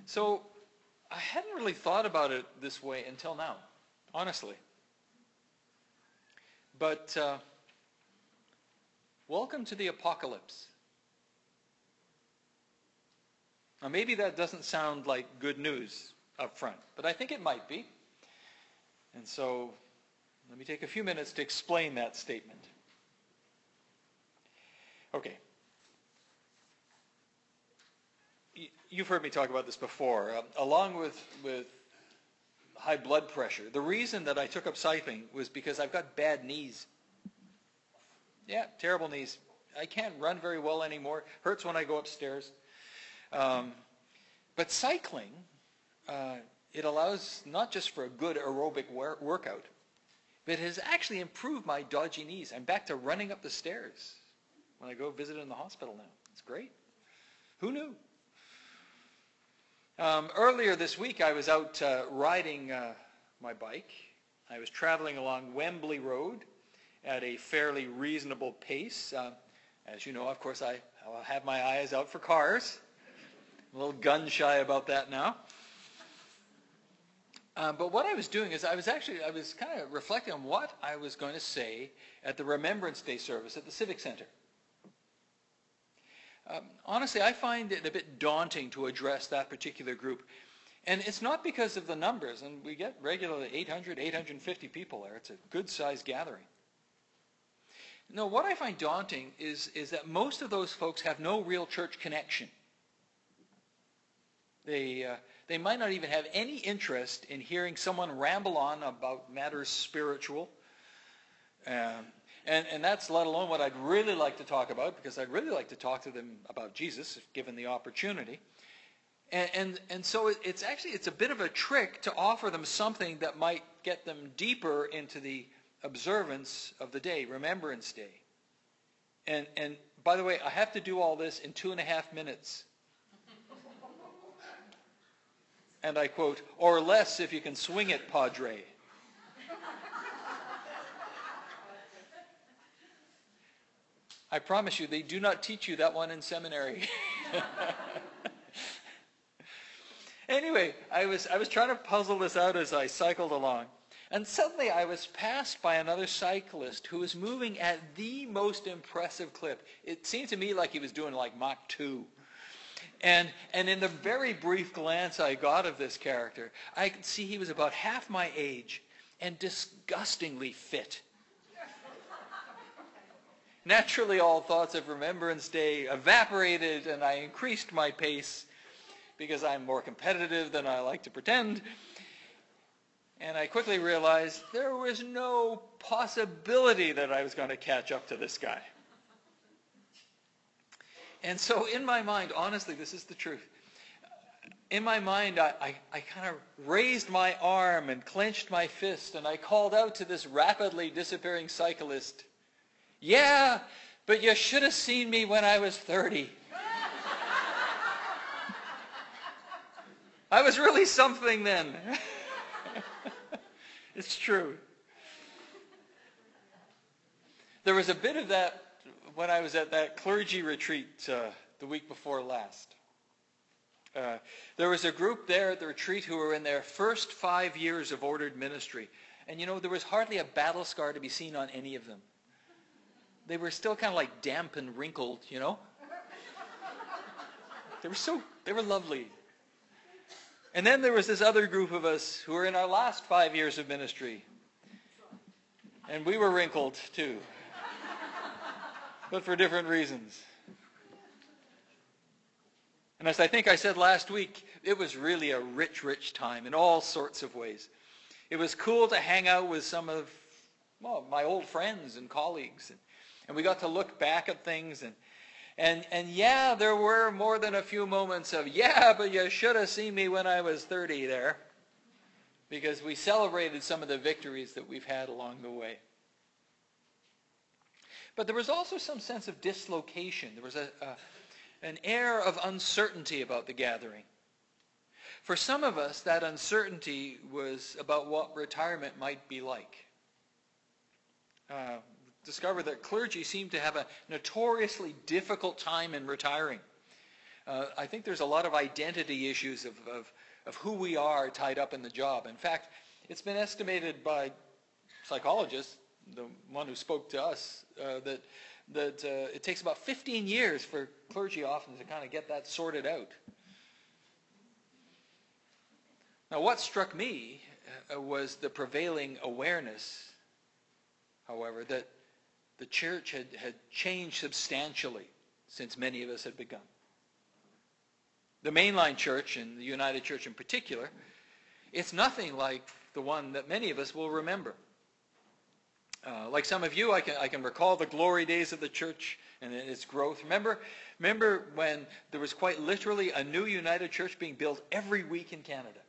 So I hadn't really thought about it this way until now, honestly. But welcome to the apocalypse. Now maybe that doesn't sound like good news up front, but I think it might be. And so let me take a few minutes to explain that statement. Okay. You've heard me talk about this before. Along with high blood pressure, the reason that I took up cycling was because I've got bad knees. Yeah, terrible knees. I can't run very well anymore. Hurts when I go upstairs. But cycling, it allows not just for a good aerobic workout, but it has actually improved my dodgy knees. I'm back to running up the stairs when I go visit in the hospital now. It's great. Who knew? Earlier this week, I was out riding my bike. I was traveling along Wembley Road at a fairly reasonable pace. As you know, of course, I'll have my eyes out for cars. I'm a little gun-shy about that now. But what I was doing is I was kind of reflecting on what I was going to say at the Remembrance Day service at the Civic Center. Honestly, I find it a bit daunting to address that particular group. And it's not because of the numbers, and we get regularly 800, 850 people there. It's a good-sized gathering. No, what I find daunting is that most of those folks have no real church connection. They might not even have any interest in hearing someone ramble on about matters spiritual. And that's let alone what I'd really like to talk about, because I'd really like to talk to them about Jesus, if given the opportunity. And so it's a bit of a trick to offer them something that might get them deeper into the observance of the day, Remembrance Day. And by the way, I have to do all this in 2.5 minutes. And I quote, "Or less if you can swing it, Padre." I promise you, they do not teach you that one in seminary. Anyway, I was trying to puzzle this out as I cycled along. And suddenly I was passed by another cyclist who was moving at the most impressive clip. It seemed to me like he was doing like Mach 2. And in the very brief glance I got of this character, I could see he was about half my age and disgustingly fit. Naturally, all thoughts of Remembrance Day evaporated, and I increased my pace because I'm more competitive than I like to pretend. And I quickly realized there was no possibility that I was going to catch up to this guy. And so in my mind, honestly, this is the truth. In my mind, I kind of raised my arm and clenched my fist, and I called out to this rapidly disappearing cyclist, "Yeah, but you should have seen me when I was 30. I was really something then." It's true. There was a bit of that when I was at that clergy retreat the week before last. There was a group there at the retreat who were in their first 5 years of ordered ministry. And you know, there was hardly a battle scar to be seen on any of them. They were still kind of like damp and wrinkled, you know. They were lovely. And then there was this other group of us who were in our last 5 years of ministry. And we were wrinkled too. But for different reasons. And as I think I said last week, it was really a rich, rich time in all sorts of ways. It was cool to hang out with some of my old friends and colleagues. And we got to look back at things. And yeah, there were more than a few moments of, "Yeah, but you should have seen me when I was 30 there." Because we celebrated some of the victories that we've had along the way. But there was also some sense of dislocation. There was an air of uncertainty about the gathering. For some of us, that uncertainty was about what retirement might be like. Discovered that clergy seemed to have a notoriously difficult time in retiring. I think there's a lot of identity issues of who we are tied up in the job. In fact, it's been estimated by psychologists, the one who spoke to us, that it takes about 15 years for clergy often to kind of get that sorted out. Now, what struck me was the prevailing awareness, however, that the church had changed substantially since many of us had begun. The mainline church, and the United Church in particular, it's nothing like the one that many of us will remember. Like some of you, I can recall the glory days of the church and its growth. Remember when there was quite literally a new United Church being built every week in Canada?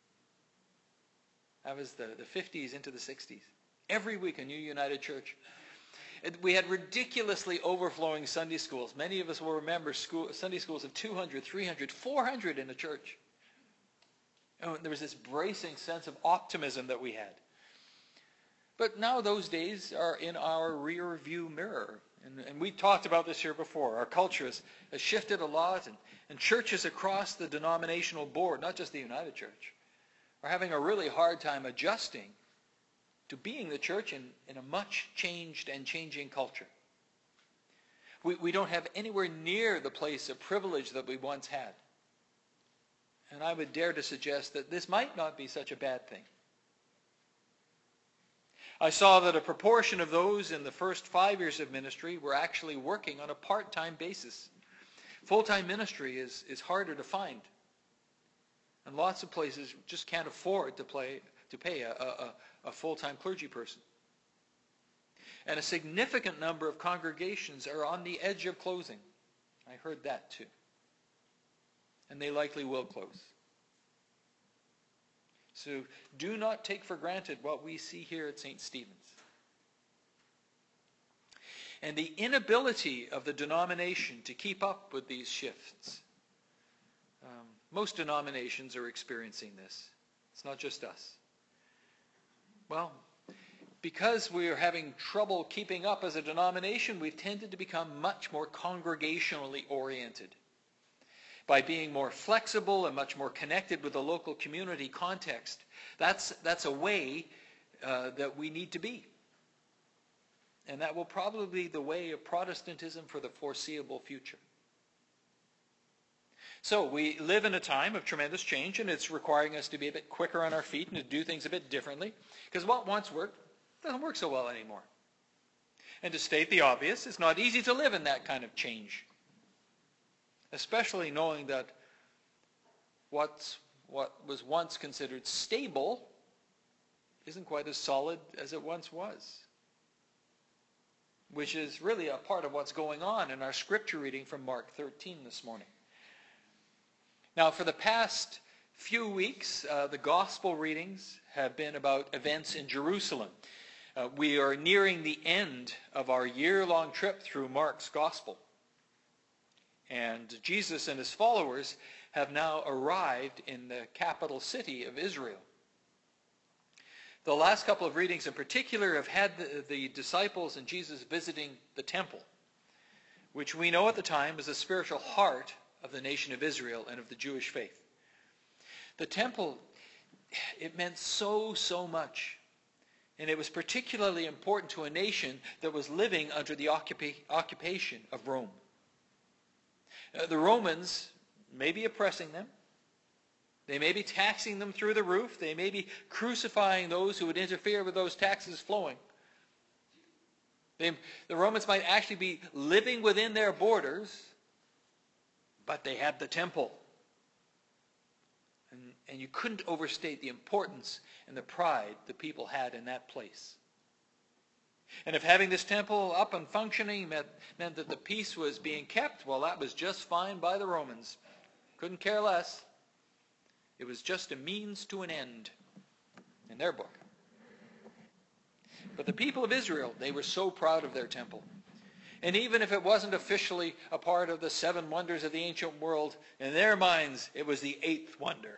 That was the 50s into the 60s. Every week a new United Church. We had ridiculously overflowing Sunday schools. Many of us will remember Sunday schools of 200, 300, 400 in a church. And there was this bracing sense of optimism that we had. But now those days are in our rear view mirror. And we talked about this here before. Our culture has shifted a lot, and churches across the denominational board, not just the United Church, are having a really hard time adjusting to being the church in a much changed and changing culture. We don't have anywhere near the place of privilege that we once had. And I would dare to suggest that this might not be such a bad thing. I saw that a proportion of those in the first 5 years of ministry were actually working on a part-time basis. Full-time ministry is harder to find. And lots of places just can't afford to pay a full-time clergy person. And a significant number of congregations are on the edge of closing. I heard that too. And they likely will close. So do not take for granted what we see here at St. Stephen's. And the inability of the denomination to keep up with these shifts. Most denominations are experiencing this. It's not just us. Well, because we are having trouble keeping up as a denomination, we've tended to become much more congregationally oriented. By being more flexible and much more connected with the local community context. That's a way that we need to be. And that will probably be the way of Protestantism for the foreseeable future. So we live in a time of tremendous change, and it's requiring us to be a bit quicker on our feet and to do things a bit differently. Because what once worked doesn't work so well anymore. And to state the obvious, it's not easy to live in that kind of change. Especially knowing that what was once considered stable isn't quite as solid as it once was. Which is really a part of what's going on in our scripture reading from Mark 13 this morning. Now, for the past few weeks, the gospel readings have been about events in Jerusalem. We are nearing the end of our year-long trip through Mark's gospel. And Jesus and his followers have now arrived in the capital city of Israel. The last couple of readings in particular have had the disciples and Jesus visiting the temple, which we know at the time is the spiritual heart of the nation of Israel and of the Jewish faith. The temple, it meant so much. And it was particularly important to a nation that was living under the occupation of Rome. The Romans may be oppressing them. They may be taxing them through the roof. They may be crucifying those who would interfere with those taxes flowing. The Romans might actually be living within their borders, but they had the temple. And you couldn't overstate the importance and the pride the people had in that place. And if having this temple up and functioning meant that the peace was being kept, well, that was just fine by the Romans. Couldn't care less. It was just a means to an end in their book. But the people of Israel, they were so proud of their temple. And even if it wasn't officially a part of the 7 wonders of the ancient world, in their minds, it was the 8th wonder.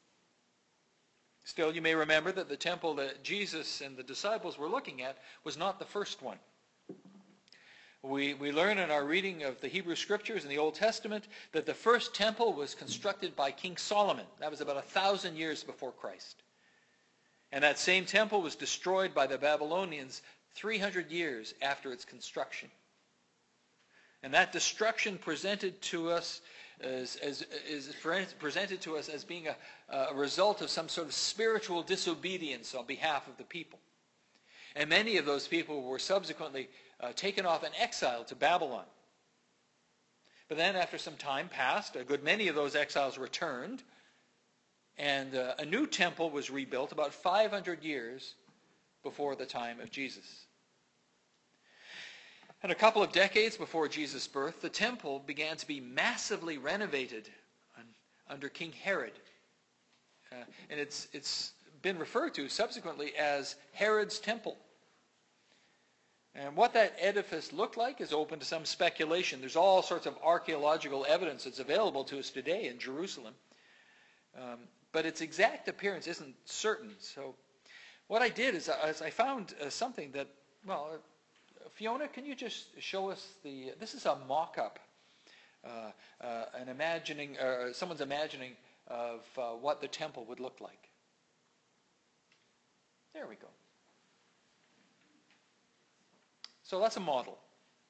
Still, you may remember that the temple that Jesus and the disciples were looking at was not the first one. We learn in our reading of the Hebrew Scriptures in the Old Testament that the first temple was constructed by King Solomon. That was about 1,000 years before Christ. And that same temple was destroyed by the Babylonians 300 years after its construction. And that destruction presented to us is presented to us as being a result of some sort of spiritual disobedience on behalf of the people. And many of those people were subsequently taken off and exiled to Babylon. But then after some time passed, a good many of those exiles returned, and a new temple was rebuilt about 500 years before the time of Jesus. And a couple of decades before Jesus' birth, the temple began to be massively renovated under King Herod. And it's been referred to subsequently as Herod's Temple. And what that edifice looked like is open to some speculation. There's all sorts of archaeological evidence that's available to us today in Jerusalem. But its exact appearance isn't certain. So what I did is I found something that, well, Fiona, can you just show us this is a mock-up, someone's imagining of what the temple would look like. There we go. So that's a model.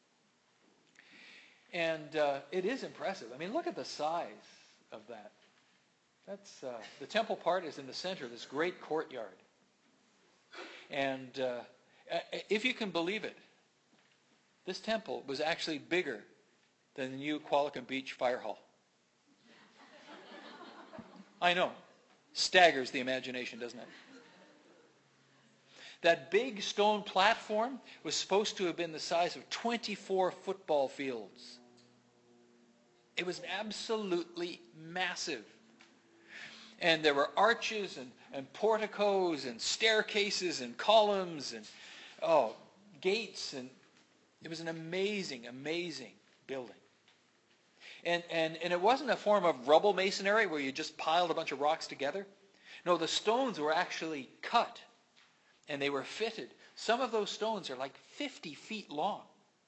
And it is impressive. I mean, look at the size of that. That's the temple part is in the center of this great courtyard. And if you can believe it, this temple was actually bigger than the new Qualicum Beach Fire Hall. I know. Staggers the imagination, doesn't it? That big stone platform was supposed to have been the size of 24 football fields. It was absolutely massive. And there were arches and porticos and staircases and columns and gates, and it was an amazing, amazing building. And it wasn't a form of rubble masonry where you just piled a bunch of rocks together. No, the stones were actually cut and they were fitted. Some of those stones are like 50 feet long.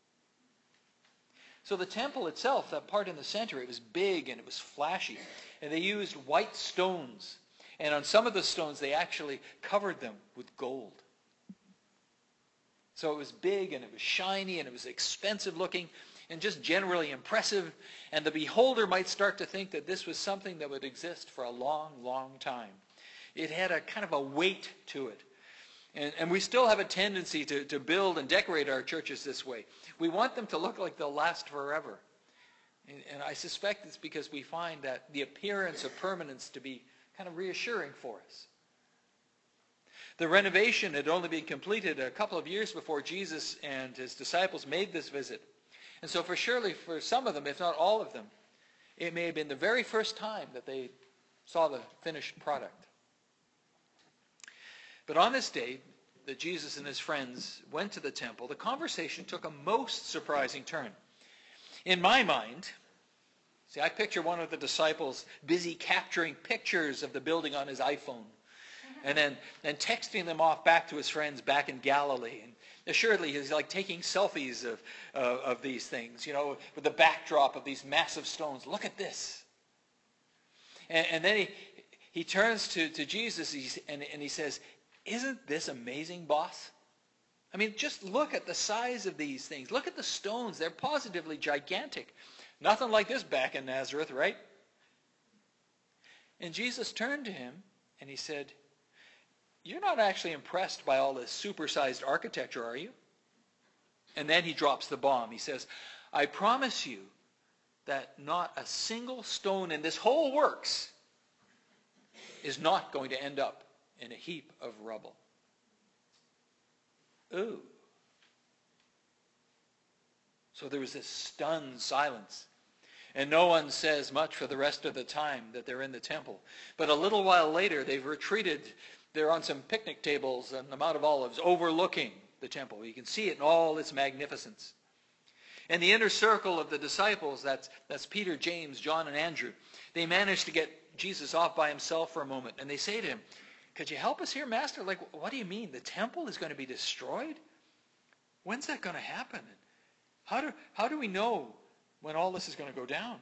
So the temple itself, that part in the center, it was big and it was flashy. And they used white stones. And on some of the stones, they actually covered them with gold. So it was big and it was shiny and it was expensive looking and just generally impressive. And the beholder might start to think that this was something that would exist for a long, long time. It had a kind of a weight to it. And we still have a tendency to build and decorate our churches this way. We want them to look like they'll last forever. And I suspect it's because we find that the appearance of permanence to be kind of reassuring for us. The renovation had only been completed a couple of years before Jesus and his disciples made this visit. And so surely for some of them, if not all of them, it may have been the very first time that they saw the finished product. But on this day that Jesus and his friends went to the temple, the conversation took a most surprising turn. In my mind, see, I picture one of the disciples busy capturing pictures of the building on his iPhone and then texting them off back to his friends back in Galilee. And assuredly, he's like taking selfies of these things, you know, with the backdrop of these massive stones. Look at this. And then he turns to Jesus and he says, "Isn't this amazing, boss? I mean, just look at the size of these things. Look at the stones. They're positively gigantic. Nothing like this back in Nazareth, right?" And Jesus turned to him and he said, "You're not actually impressed by all this supersized architecture, are you?" And then he drops the bomb. He says, "I promise you that not a single stone in this whole works is not going to end up in a heap of rubble." Ooh. So there was this stunned silence. And no one says much for the rest of the time that they're in the temple. But a little while later, they've retreated. They're on some picnic tables on the Mount of Olives overlooking the temple. You can see it in all its magnificence. And the inner circle of the disciples, that's Peter, James, John, and Andrew, they manage to get Jesus off by himself for a moment. And they say to him, "Could you help us here, Master? Like, what do you mean? The temple is going to be destroyed? When's that going to happen? How do we know when all this is going to go down?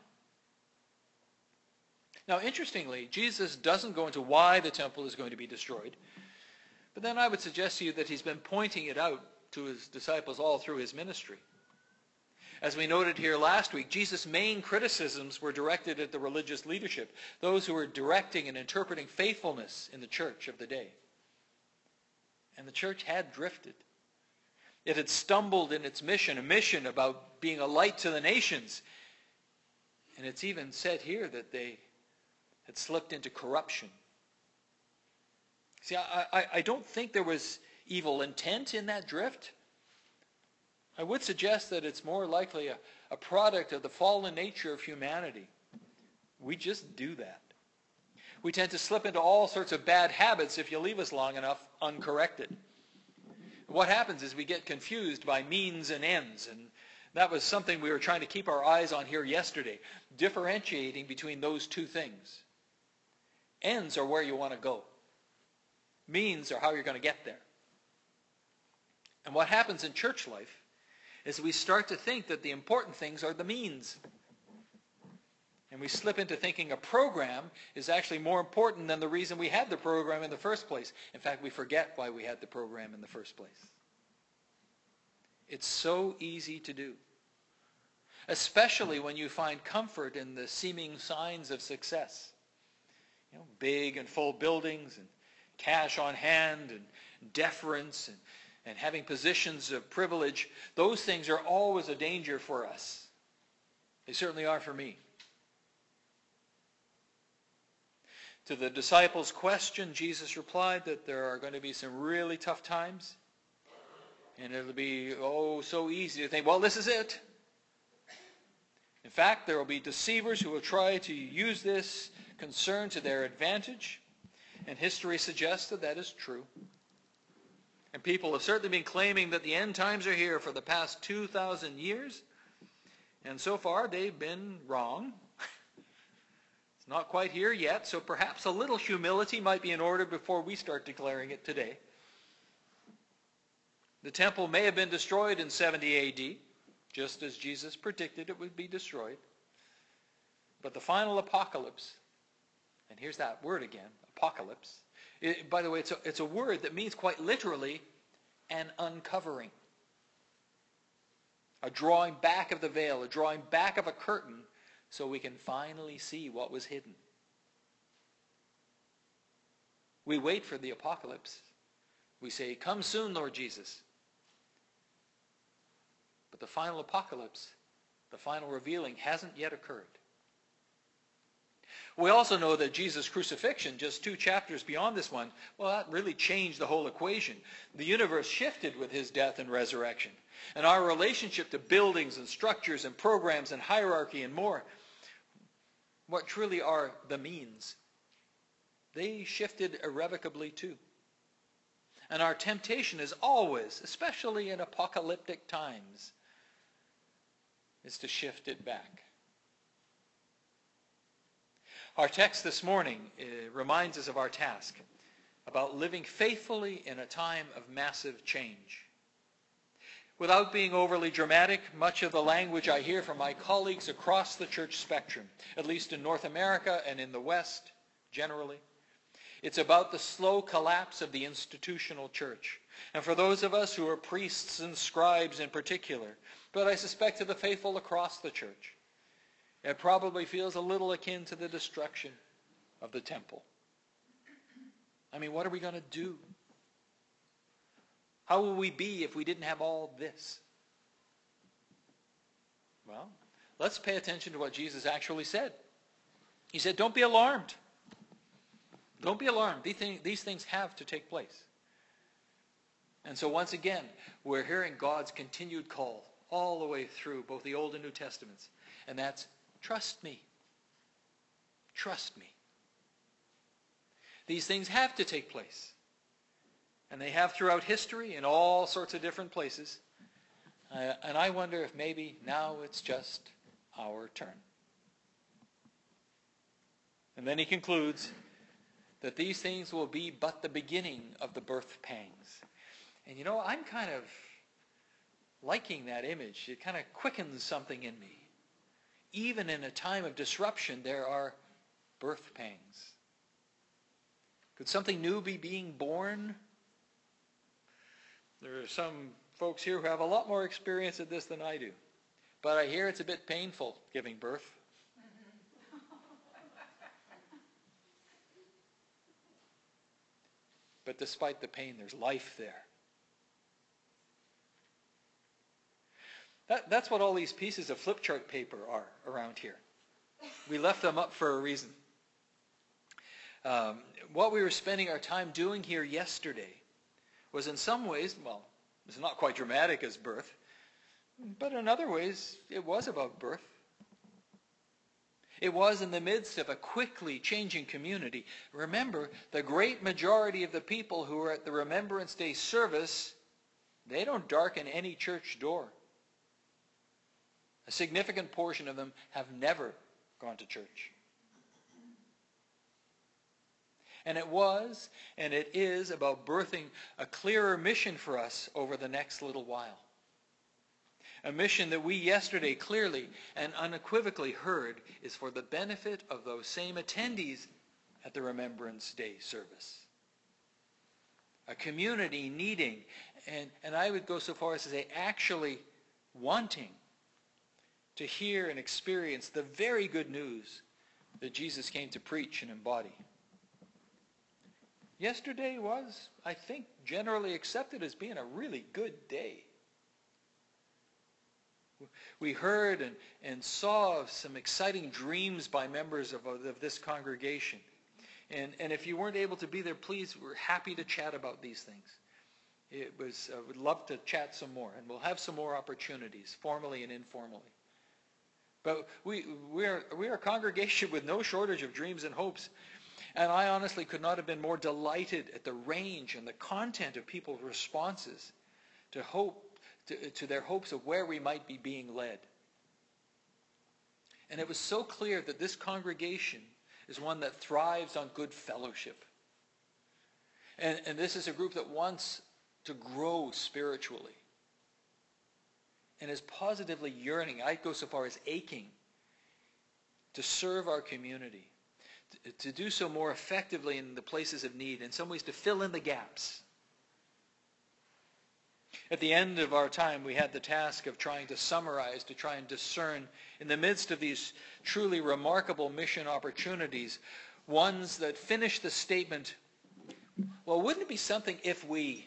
Now, interestingly, Jesus doesn't go into why the temple is going to be destroyed. But then I would suggest to you that he's been pointing it out to his disciples all through his ministry. As we noted here last week, Jesus' main criticisms were directed at the religious leadership, those who were directing and interpreting faithfulness in the church of the day. And the church had drifted. It had stumbled in its mission, a mission about being a light to the nations. And it's even said here that they had slipped into corruption. See, I don't think there was evil intent in that drift. I would suggest that it's more likely a product of the fallen nature of humanity. We just do that. We tend to slip into all sorts of bad habits if you leave us long enough uncorrected. What happens is we get confused by means and ends, and that was something we were trying to keep our eyes on here yesterday, differentiating between those two things. Ends are where you want to go. Means are how you're going to get there. And what happens in church life is we start to think that the important things are the means. And we slip into thinking a program is actually more important than the reason we had the program in the first place. In fact, we forget why we had the program in the first place. It's so easy to do, especially when you find comfort in the seeming signs of success. You know, big and full buildings and cash on hand and deference and having positions of privilege. Those things are always a danger for us. They certainly are for me. To the disciples' question, Jesus replied that there are going to be some really tough times. And it'll be, so easy to think, well, this is it. In fact, there will be deceivers who will try to use this concern to their advantage. And history suggests that that is true. And people have certainly been claiming that the end times are here for the past 2,000 years. And so far, they've been wrong. It's not quite here yet, so perhaps a little humility might be in order before we start declaring it today. The temple may have been destroyed in 70 A.D., just as Jesus predicted it would be destroyed. But the final apocalypse, and here's that word again, apocalypse. By the way, it's a word that means quite literally an uncovering. A drawing back of the veil, a drawing back of a curtain so we can finally see what was hidden. We wait for the apocalypse. We say, "Come soon, Lord Jesus." But the final apocalypse, the final revealing, hasn't yet occurred. We also know that Jesus' crucifixion, just 2 chapters beyond this one, well, that really changed the whole equation. The universe shifted with his death and resurrection. And our relationship to buildings and structures and programs and hierarchy and more, what truly are the means, they shifted irrevocably too. And our temptation is always, especially in apocalyptic times, is to shift it back. Our text this morning reminds us of our task about living faithfully in a time of massive change. Without being overly dramatic, much of the language I hear from my colleagues across the church spectrum, at least in North America and in the West generally, it's about the slow collapse of the institutional church. And for those of us who are priests and scribes in particular, but I suspect to the faithful across the church, it probably feels a little akin to the destruction of the temple. I mean, what are we going to do? How will we be if we didn't have all this? Well, let's pay attention to what Jesus actually said. He said, don't be alarmed. Don't be alarmed. These things have to take place. And so once again, we're hearing God's continued call all the way through both the Old and New Testaments. And that's, trust me. Trust me. These things have to take place. And they have throughout history in all sorts of different places. And I wonder if maybe now it's just our turn. And then he concludes that these things will be but the beginning of the birth pangs. And you know, I'm kind of liking that image. It kind of quickens something in me. Even in a time of disruption, there are birth pangs. Could something new be being born? There are some folks here who have a lot more experience at this than I do. But I hear it's a bit painful giving birth. But despite the pain, there's life there. That's what all these pieces of flip chart paper are around here. We left them up for a reason. What we were spending our time doing here yesterday was in some ways, well, it's not quite dramatic as birth, but in other ways, it was about birth. It was in the midst of a quickly changing community. Remember, the great majority of the people who are at the Remembrance Day service, they don't darken any church door. A significant portion of them have never gone to church. And it was, and it is, about birthing a clearer mission for us over the next little while. A mission that we yesterday clearly and unequivocally heard is for the benefit of those same attendees at the Remembrance Day service. A community needing, and I would go so far as to say actually wanting to hear and experience the very good news that Jesus came to preach and embody. Yesterday was, I think, generally accepted as being a really good day. We heard and saw some exciting dreams by members of this congregation. And if you weren't able to be there, please, we're happy to chat about these things. I would love to chat some more, and we'll have some more opportunities, formally and informally. But we are a congregation with no shortage of dreams and hopes. And I honestly could not have been more delighted at the range and the content of people's responses to their hopes of where we might be being led. And it was so clear that this congregation is one that thrives on good fellowship. And this is a group that wants to grow spiritually and is positively yearning, I'd go so far as aching, to serve our community, to do so more effectively in the places of need, in some ways to fill in the gaps. At the end of our time, we had the task of trying to summarize, to try and discern, in the midst of these truly remarkable mission opportunities, ones that finish the statement, well, wouldn't it be something if we...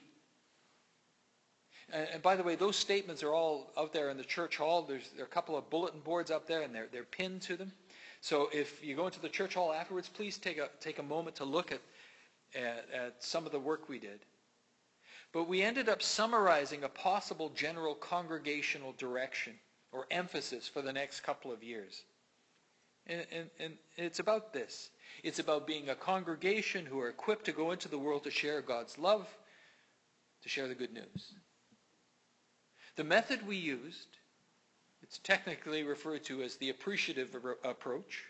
And by the way, those statements are all out there in the church hall. There are a couple of bulletin boards up there, and they're pinned to them. So if you go into the church hall afterwards, please take a moment to look at some of the work we did. But we ended up summarizing a possible general congregational direction or emphasis for the next couple of years. And it's about this. It's about being a congregation who are equipped to go into the world to share God's love, to share the good news. The method we used, it's technically referred to as the appreciative approach.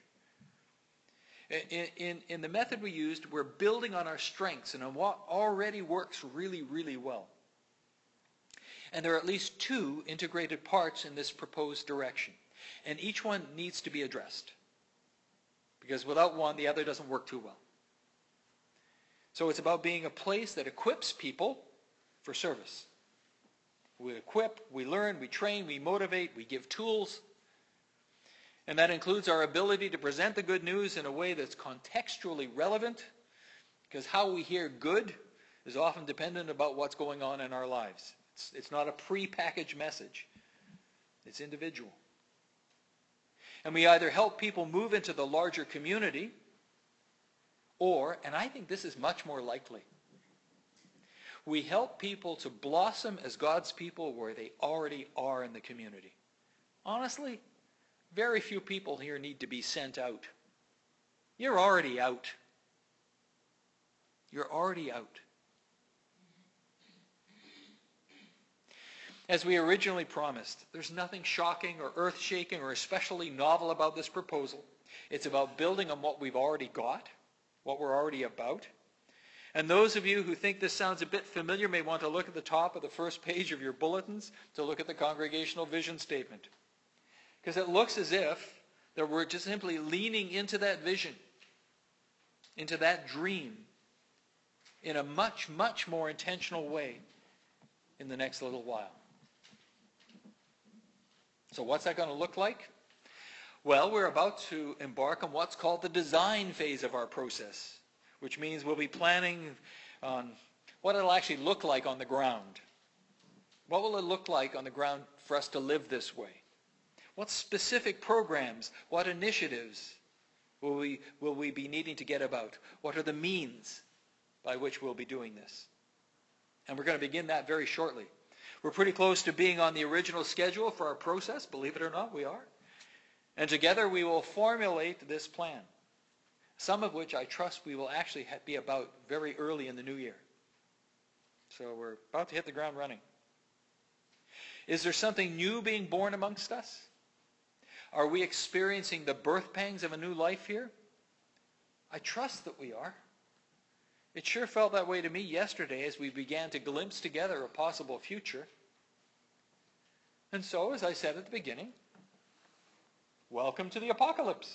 In the method we used, we're building on our strengths and on what already works really, really well. And there are at least two integrated parts in this proposed direction. And each one needs to be addressed. Because without one, the other doesn't work too well. So it's about being a place that equips people for service. We equip, we learn, we train, we motivate, we give tools. And that includes our ability to present the good news in a way that's contextually relevant, because how we hear good is often dependent about what's going on in our lives. It's not a pre-packaged message. It's individual. And we either help people move into the larger community, or, and I think this is much more likely, we help people to blossom as God's people where they already are in the community. Honestly, very few people here need to be sent out. You're already out. You're already out. As we originally promised, there's nothing shocking or earth-shaking or especially novel about this proposal. It's about building on what we've already got, what we're already about. And those of you who think this sounds a bit familiar may want to look at the top of the first page of your bulletins to look at the congregational vision statement. Because it looks as if that we're just simply leaning into that vision, into that dream, in a much, much more intentional way in the next little while. So what's that going to look like? Well, we're about to embark on what's called the design phase of our process, which means we'll be planning on what it'll actually look like on the ground. What will it look like on the ground for us to live this way? What specific programs, what initiatives will we be needing to get about? What are the means by which we'll be doing this? And we're going to begin that very shortly. We're pretty close to being on the original schedule for our process. Believe it or not, we are. And together we will formulate this plan, some of which I trust we will actually be about very early in the new year. So we're about to hit the ground running. Is there something new being born amongst us? Are we experiencing the birth pangs of a new life here? I trust that we are. It sure felt that way to me yesterday as we began to glimpse together a possible future. And so, as I said at the beginning, welcome to the apocalypse.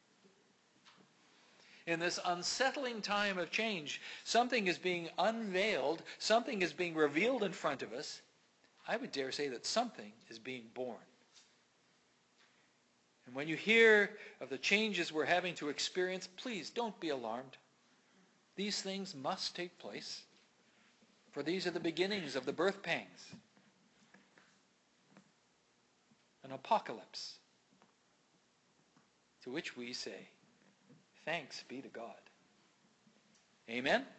In this unsettling time of change, something is being unveiled, something is being revealed in front of us. I would dare say that something is being born. And when you hear of the changes we're having to experience, please don't be alarmed. These things must take place, for these are the beginnings of the birth pangs. An apocalypse, to which we say, thanks be to God. Amen?